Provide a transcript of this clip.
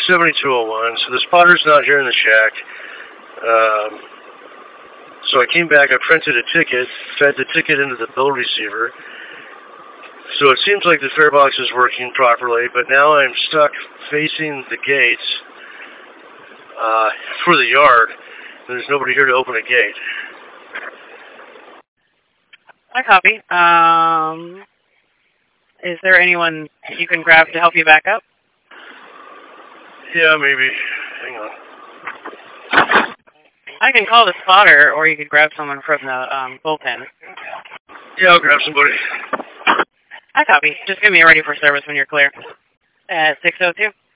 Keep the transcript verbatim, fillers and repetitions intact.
seventy-two oh one, so the spotter's not here in the shack. Um, so I came back, I printed a ticket, fed the ticket into the bill receiver. So it seems like the fare box is working properly, but now I'm stuck facing the gates uh, for the yard. There's nobody here to open a gate. I copy. Um, is there anyone you can grab to help you back up? Yeah, maybe. Hang on. I can call the spotter, or you could grab someone from the um, bullpen. Yeah, I'll grab somebody. I copy. Just give me a ready for service when you're clear. At six oh two.